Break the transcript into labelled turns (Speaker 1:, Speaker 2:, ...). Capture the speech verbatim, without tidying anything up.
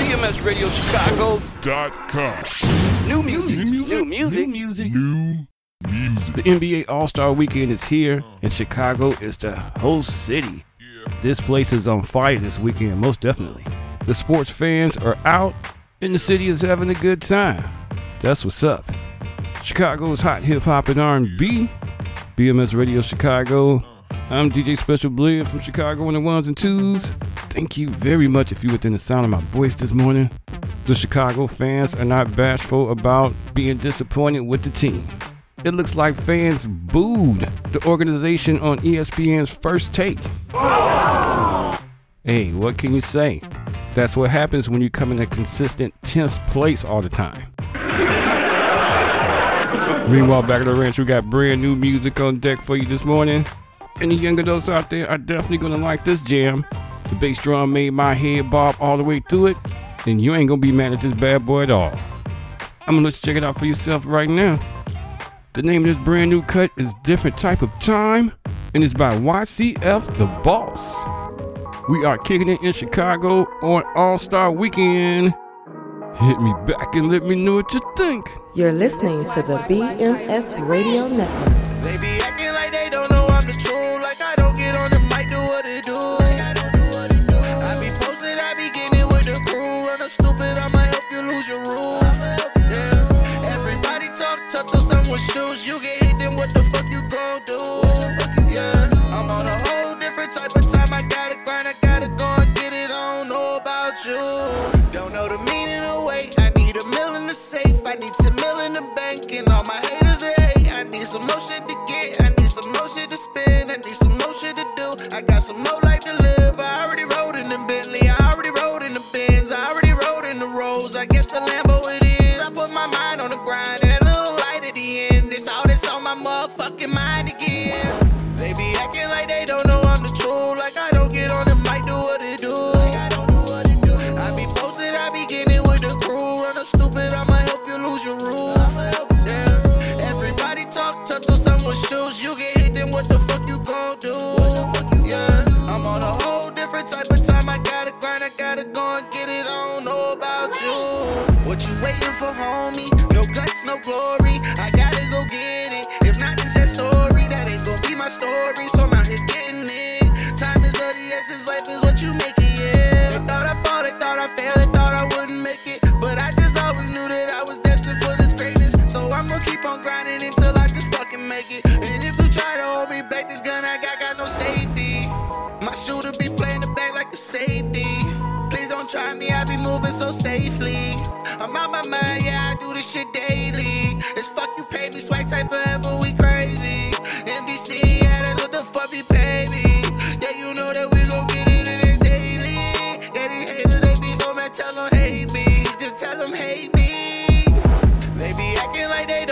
Speaker 1: B M S Radio Chicago
Speaker 2: dot com.
Speaker 1: New music.
Speaker 2: New music.
Speaker 1: New music.
Speaker 2: New music. New music.
Speaker 3: The N B A All-Star Weekend is here, and Chicago is the host city. This place is on fire this weekend, most definitely. The sports fans are out, and the city is having a good time. That's what's up. Chicago's hot hip-hop and R and B. B M S Radio Chicago. I'm D J Special Blend from Chicago on the ones and twos. Thank you very much if you're within the sound of my voice this morning. The Chicago fans are not bashful about being disappointed with the team. It looks like fans booed the organization on E S P N's First Take. Hey, what can you say? That's what happens when you come in a consistent tenth place all the time. Meanwhile, back at the ranch, we got brand new music on deck for you this morning. Any young adults out there are definitely gonna like this jam. The bass drum made my head bob all the way through it, and you ain't gonna be mad at this bad boy at all. I'm gonna let you check it out for yourself right now. The name of this brand new cut is Different Type of Time, and it's by Y C F The Boss. We are kicking it in Chicago on All-Star Weekend. Hit me back and let me know what you think.
Speaker 4: You're listening to the B M S Radio Network.
Speaker 5: They be acting like they don't know I'm the truth, like I don't get on the mic, do what it do. I be posted, I be getting it with the crew. Run up stupid, I'ma help you lose your roof. Yeah. Everybody talk tough to someone's shoes. You get hit, then what the fuck you gon' do? Yeah, I'm on a whole different type of time. I gotta grind, I gotta go and get it. I don't know about you. Don't know the meaning of weight. I need a mill in the safe. I need ten mil in the bank, and all my haters are hate. I need some more shit to get. I need some more shit to spend. I need some more shit to do. I got some more life to live. I already rode in the Bentley. I already rode in the Benz. I already rode in the Rolls. I guess the Lambo it is. I put my mind on the grind. And a little light at the end. It's all that's on my motherfucking mind again. They be acting like they don't know I'm the truth. Like I don't get on the mic, do what it do. I be posted, I be getting with the crew. Run up stupid, I'ma help you lose your roof. Yeah. Everybody talk tough to someone's shoes. You get hit, then what the fuck you gon' do? Yeah, I'm on a whole different type of time. I gotta grind, I gotta go and get it. I don't know about you. What you waiting for, homie? No guts, no glory. I gotta go get it. If not, it's that story. That ain't gon' be my story. So I'm out here getting it. Time is of the essence, life is what you make it, yeah. They thought I fought, they thought I failed, they thought I wouldn't make it. But I just always knew that I was destined for this greatness. So I'm gonna keep on grinding until I just fucking make it. And if you try to hold me back, this gun I got got no safety. My shooter be playing the back like a safety. Please don't try me, I be moving so safely. I'm out my mind, yeah, I do this shit daily. It's fuck you pay me, swag type forever, we crazy. M D C, yeah, that's what the fuck we pay me. Yeah, you know that we gon' get it in it daily. Yeah, these haters, they be so mad, tell them hate me. Just tell them hate me. They be acting like they